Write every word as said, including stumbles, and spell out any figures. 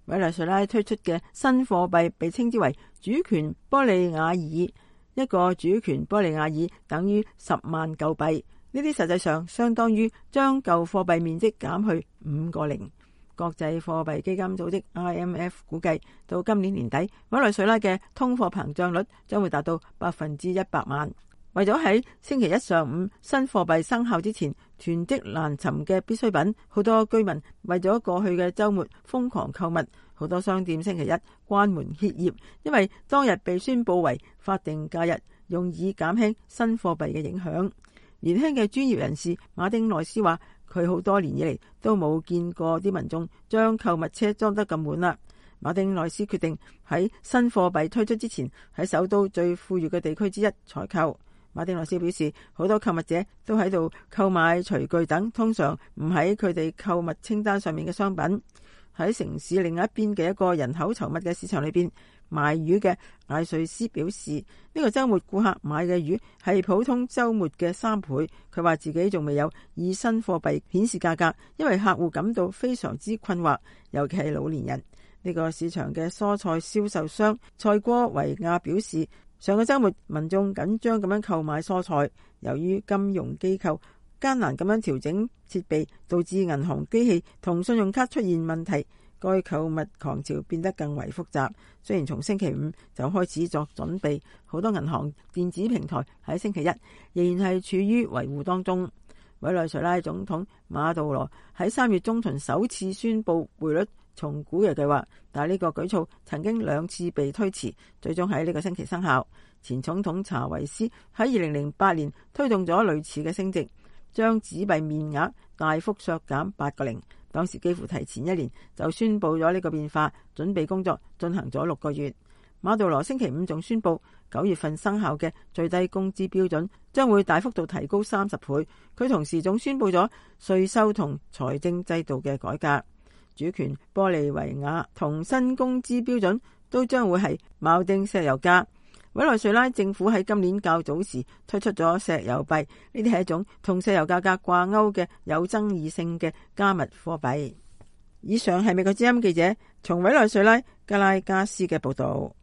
委內瑞拉推出嘅新貨幣被稱之為主權玻利瓦爾，一個主權玻利瓦爾等於十萬舊幣，呢啲實際上相當於將舊貨幣面積減去五個零。國際貨幣基金組織 I M F 估計，到今年年底，委內瑞拉嘅通貨膨脹率將會達到百分之一百萬。為咗喺星期一上午新貨幣生效之前囤積難尋嘅必需品，好多居民為咗過去嘅週末瘋狂購物，好多商店星期一關門歇業，因為當日被宣佈為法定假日，用以減輕新貨幣嘅影響。年輕嘅專業人士馬丁內斯話，佢好多年以嚟都冇見過啲民眾將購物車裝得咁滿啦。馬丁內斯決定喺新貨幣推出之前，喺首都最富裕嘅地區之一採購。馬丁內斯表示，好多購物者都喺度購買廚具等通常唔喺佢哋購物清單上面嘅商品。喺城市另一邊嘅一個人口稠密嘅市場裏邊賣魚嘅艾瑞斯表示，呢、這個週末顧客買嘅魚係普通週末嘅三倍。佢話自己仲未有以新貨幣顯示價格，因為客戶感到非常之困惑，尤其係老年人。呢、這個市場嘅蔬菜銷售商塞哥維亞表示，上個週末民眾緊張咁樣購買蔬菜，由於金融機構艱難咁樣調整設備，導致銀行機器同信用卡出現問題，該購物狂潮變得更為複雜。雖然從星期五就開始作準備，好多銀行電子平台喺星期一仍然係處於維護當中。委內瑞拉總統馬杜羅喺三月中旬首次宣布匯率重估嘅計劃，但係呢個舉措曾經兩次被推遲，最終喺呢個星期生效。前總統查維斯喺二零零八年推動咗類似嘅升值，將紙幣面額大幅削減八個零，當時幾乎提前一年就宣布咗呢個變化，準備工作進行咗六個月。馬杜羅星期五仲宣布九月份生效嘅最低工資標準將會大幅度提高三十倍，佢同時仲宣布咗稅收同財政制度嘅改革。主權玻利維亞同新工資標準都將會係錨定石油價。委內瑞拉政府喺今年較早時推出咗石油幣，呢啲係一種同石油價格掛鈎嘅有爭議性嘅加密貨幣。以上係美國之音記者從委內瑞拉格拉加斯嘅報道。